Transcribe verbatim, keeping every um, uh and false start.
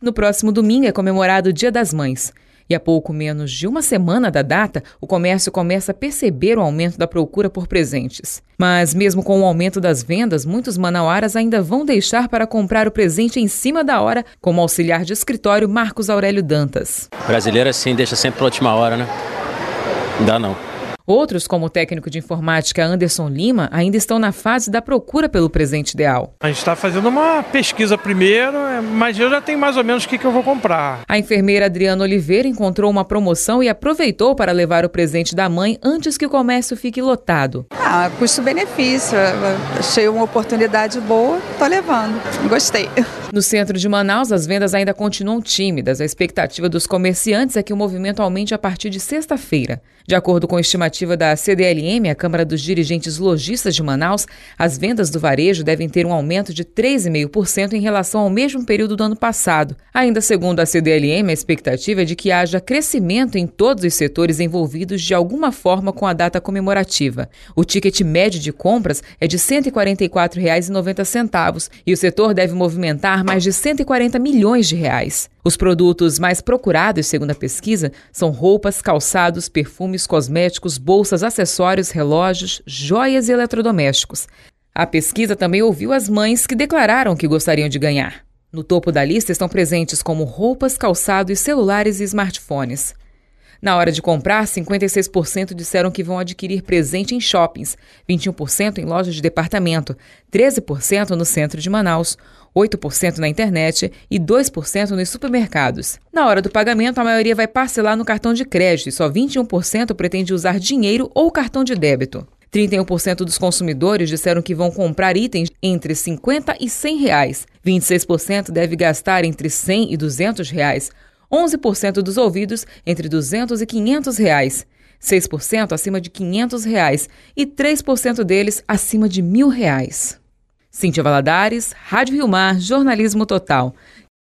No próximo domingo é comemorado o Dia das Mães. E há pouco menos de uma semana da data, o comércio começa a perceber o aumento da procura por presentes. Mas mesmo com o aumento das vendas, muitos manauaras ainda vão deixar para comprar o presente em cima da hora, como o auxiliar de escritório Marcos Aurélio Dantas. O brasileiro assim deixa sempre para a última hora, né? Não dá não. Outros, como o técnico de informática Anderson Lima, ainda estão na fase da procura pelo presente ideal. A gente está fazendo uma pesquisa primeiro, mas eu já tenho mais ou menos o que, que eu vou comprar. A enfermeira Adriana Oliveira encontrou uma promoção e aproveitou para levar o presente da mãe antes que o comércio fique lotado. Ah, custo-benefício. Achei uma oportunidade boa, tô levando. Gostei. No centro de Manaus, as vendas ainda continuam tímidas. A expectativa dos comerciantes é que o movimento aumente a partir de sexta-feira. De acordo com a estimativa da C D L M, a Câmara dos Dirigentes Lojistas de Manaus, as vendas do varejo devem ter um aumento de três vírgula cinco por cento em relação ao mesmo período do ano passado. Ainda segundo a C D L M, a expectativa é de que haja crescimento em todos os setores envolvidos de alguma forma com a data comemorativa. O ticket médio de compras é de cento e quarenta e quatro reais e noventa centavos e o setor deve movimentar mais de cento e quarenta milhões de reais. Os produtos mais procurados, segundo a pesquisa, são roupas, calçados, perfumes, cosméticos, bolsas, acessórios, relógios, joias e eletrodomésticos. A pesquisa também ouviu as mães que declararam que gostariam de ganhar. No topo da lista estão presentes como roupas, calçados, celulares e smartphones. Na hora de comprar, cinquenta e seis por cento disseram que vão adquirir presente em shoppings, vinte e um por cento em lojas de departamento, treze por cento no centro de Manaus, oito por cento na internet e dois por cento nos supermercados. Na hora do pagamento, a maioria vai parcelar no cartão de crédito e só vinte e um por cento pretende usar dinheiro ou cartão de débito. trinta e um por cento dos consumidores disseram que vão comprar itens entre cinquenta e cem reais. vinte e seis por cento deve gastar entre cem e duzentos reais. onze por cento dos ouvidos entre duzentos e quinhentos reais. seis por cento acima de quinhentos reais e três por cento deles acima de mil reais. Cíntia Valadares, Rádio Rio Mar, Jornalismo Total.